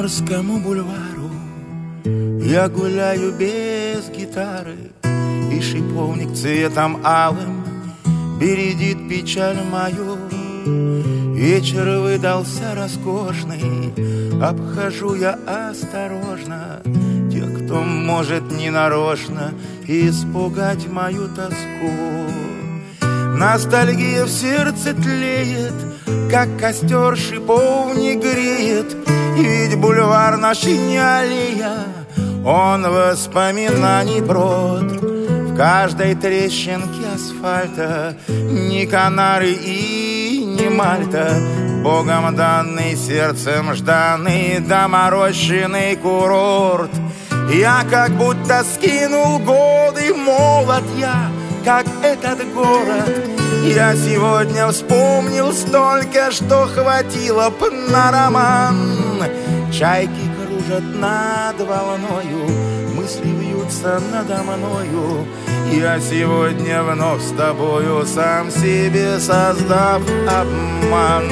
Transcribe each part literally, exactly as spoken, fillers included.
Приморскому бульвару я гуляю без гитары, и шиповник цветом алым бередит печаль мою. Вечер выдался роскошный, обхожу я осторожно тех, кто может ненарочно испугать мою тоску. Ностальгия в сердце тлеет, как костер шиповник греет, ведь бульвар наш не аллея, он воспоминаний брод. В каждой трещинке асфальта ни Канары и ни Мальта, Богом данный, сердцем жданный, доморощенный курорт. Я как будто скинул годы, молод я, как этот город. Я сегодня вспомнил столько, что хватило б на роман. Чайки кружат над волною, мысли вьются надо мною. Я сегодня вновь с тобою, сам себе создав обман.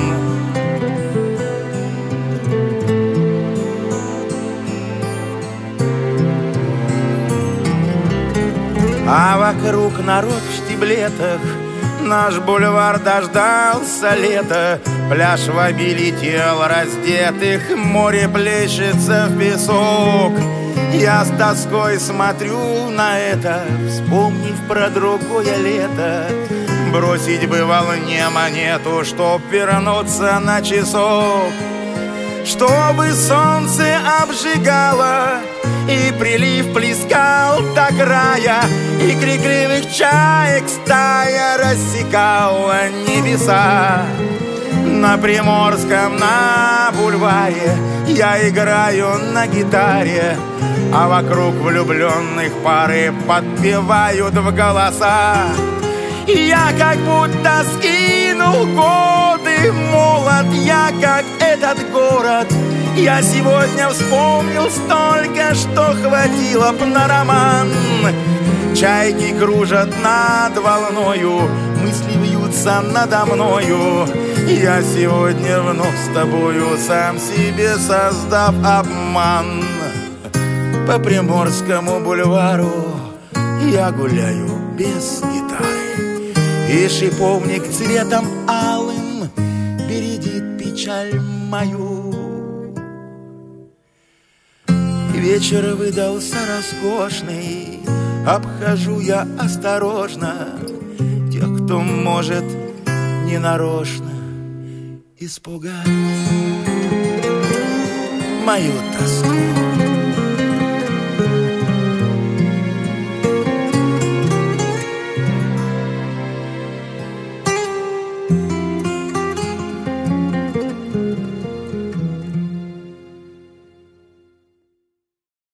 А вокруг народ в штиблетах, наш бульвар дождался лета. Пляж в обилии тел раздетых, море плещется в песок. Я с тоской смотрю на это, вспомнив про другое лето. Бросить бы волне монету, чтоб вернуться на часок. Чтобы солнце обжигало и прилив плескал до края, и крикливых чаек стая рассекала небеса. На Приморском, на бульваре я играю на гитаре, а вокруг влюбленных пары подпевают в голоса. Я как будто скинул годы, молод я, как этот город. Я сегодня вспомнил столько, что хватило б на роман. Чайки кружат над волною, мысли вьются надо мною. Я сегодня вновь с тобою, сам себе создав обман. По Приморскому бульвару я гуляю без гитары, и шиповник цветом алым бередит печаль мою. Вечер выдался роскошный, обхожу я осторожно тех, кто может ненарочно испугать мою тоску.